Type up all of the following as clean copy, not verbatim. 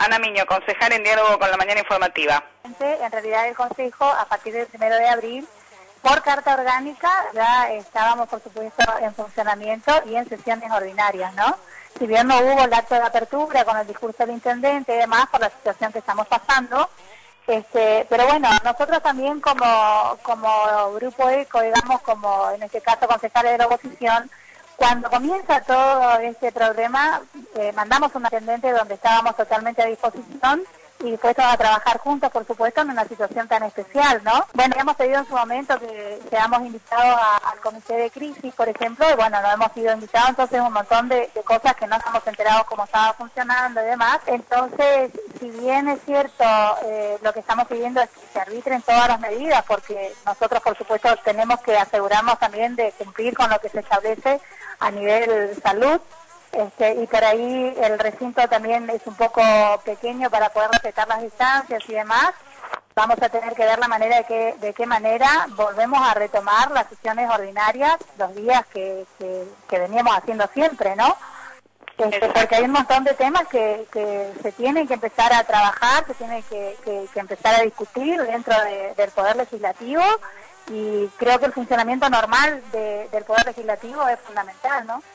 Ana Miño, concejal en Diálogo con la Mañana Informativa. En realidad el Consejo, a partir del 1 de abril, por carta orgánica, ya estábamos, por supuesto, en funcionamiento y en sesiones ordinarias, ¿no? Si bien no hubo el acto de apertura con el discurso del intendente y demás, por la situación que estamos pasando, pero bueno, nosotros también como Grupo ECO, digamos, como en este caso concejales de la oposición, cuando comienza todo este problema, mandamos un intendente donde estábamos totalmente a disposición y dispuestos a trabajar juntos, por supuesto, en una situación tan especial, ¿no? Bueno, hemos pedido en su momento que seamos invitados al comité de crisis, por ejemplo, y bueno, no hemos sido invitados, entonces un montón de cosas que no nos hemos enterado cómo estaba funcionando y demás. Entonces, si bien es cierto, lo que estamos pidiendo es que se arbitren todas las medidas, porque nosotros, por supuesto, tenemos que asegurarnos también de cumplir con lo que se establece a nivel salud, y por ahí el recinto también es un poco pequeño para poder respetar las distancias y demás. Vamos a tener que ver la manera de qué manera volvemos a retomar las sesiones ordinarias los días que veníamos haciendo siempre, ¿no? Porque hay un montón de temas que se tienen que empezar a trabajar, se tienen que empezar a discutir dentro del Poder Legislativo, y creo que el funcionamiento normal del Poder Legislativo es fundamental, ¿no?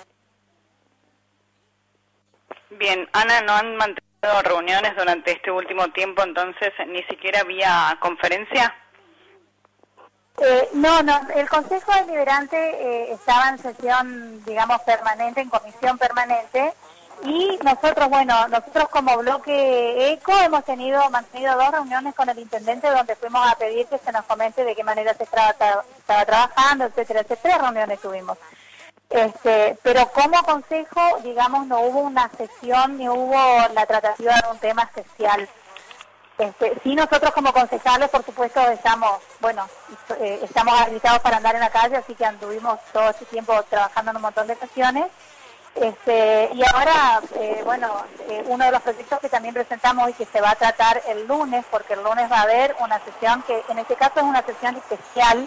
Bien, Ana, ¿no han mantenido reuniones durante este último tiempo, entonces ni siquiera vía conferencia? No, el Consejo Deliberante estaba en sesión, digamos, permanente, en comisión permanente, y nosotros como bloque ECO hemos mantenido 2 reuniones con el intendente donde fuimos a pedir que se nos comente de qué manera se estaba trabajando, etcétera, 3 reuniones tuvimos. Pero como consejo, digamos, no hubo una sesión ni hubo la tratativa de un tema especial. Sí, nosotros como concejales, por supuesto, estamos habilitados para andar en la calle, así que anduvimos todo este tiempo trabajando en un montón de sesiones. Y ahora, uno de los proyectos que también presentamos y que se va a tratar el lunes, porque el lunes va a haber una sesión que en este caso es una sesión especial,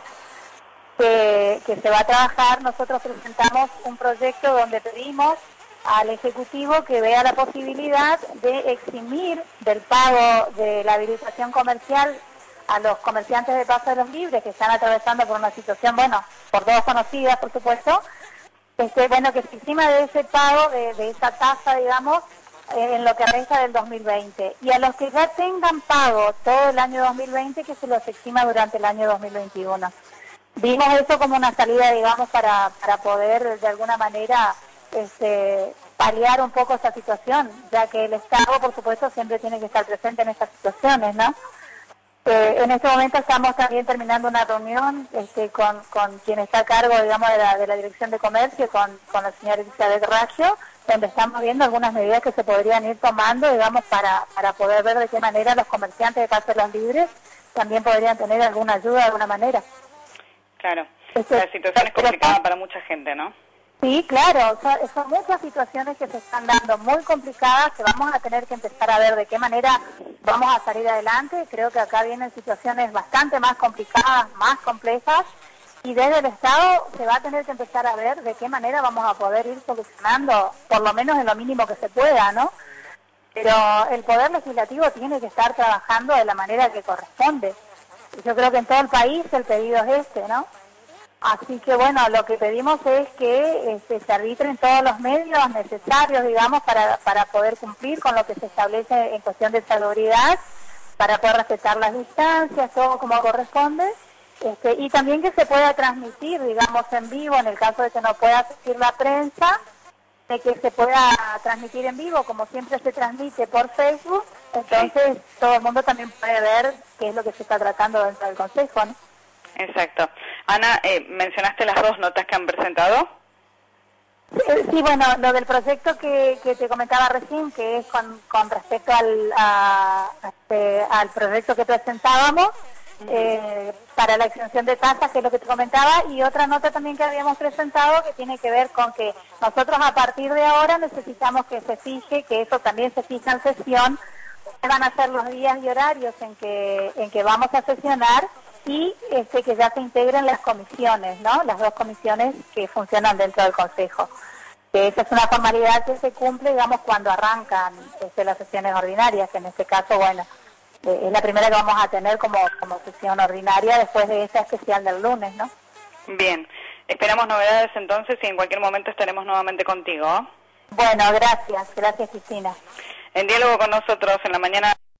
que se va a trabajar. Nosotros presentamos un proyecto donde pedimos al Ejecutivo que vea la posibilidad de eximir del pago de la habilitación comercial a los comerciantes de Paso de los Libres que están atravesando por una situación, por todos conocidas, por supuesto, que se exima de ese pago, de esa tasa, digamos, en lo que resta del 2020. Y a los que ya tengan pago todo el año 2020, que se los exima durante el año 2021. Vimos eso como una salida, digamos, para poder de alguna manera paliar un poco esa situación, ya que el Estado, por supuesto, siempre tiene que estar presente en estas situaciones, ¿no? En este momento estamos también terminando una reunión con quien está a cargo, digamos, de la Dirección de Comercio, con la señora Elizabeth Raggio, donde estamos viendo algunas medidas que se podrían ir tomando, digamos, para poder ver de qué manera los comerciantes de Paso de los Libres también podrían tener alguna ayuda de alguna manera. Claro, la situación es complicada para mucha gente, ¿no? Sí, claro, son muchas situaciones que se están dando muy complicadas, que vamos a tener que empezar a ver de qué manera vamos a salir adelante. Creo que acá vienen situaciones bastante más complicadas, más complejas, y desde el Estado se va a tener que empezar a ver de qué manera vamos a poder ir solucionando, por lo menos en lo mínimo que se pueda, ¿no? Pero el Poder Legislativo tiene que estar trabajando de la manera que corresponde. Yo creo que en todo el país el pedido es ¿no? Así que lo que pedimos es que se arbitren todos los medios necesarios, digamos, para poder cumplir con lo que se establece en cuestión de salubridad, para poder respetar las distancias, todo como corresponde, y también que se pueda transmitir, digamos, en vivo, en el caso de que no pueda asistir la prensa, de que se pueda transmitir en vivo, como siempre se transmite por Facebook, entonces todo el mundo también puede ver qué es lo que se está tratando dentro del Consejo, ¿no? Exacto. Ana, mencionaste las 2 notas que han presentado. Sí, lo del proyecto que te comentaba recién, que es con respecto al proyecto que presentábamos, para la exención de tasas, que es lo que te comentaba, y otra nota también que habíamos presentado que tiene que ver con que nosotros a partir de ahora necesitamos que se fije, que eso también se fija en sesión, van a ser los días y horarios en que vamos a sesionar, y que ya se integren las comisiones, ¿no? Las 2 comisiones que funcionan dentro del Consejo. que esa es una formalidad que se cumple, digamos, cuando arrancan las sesiones ordinarias, que en este caso, bueno, es la primera que vamos a tener como sesión ordinaria después de esa especial del lunes, ¿no? Bien, esperamos novedades entonces y en cualquier momento estaremos nuevamente contigo. Bueno, gracias Cristina. En diálogo con nosotros en la mañana.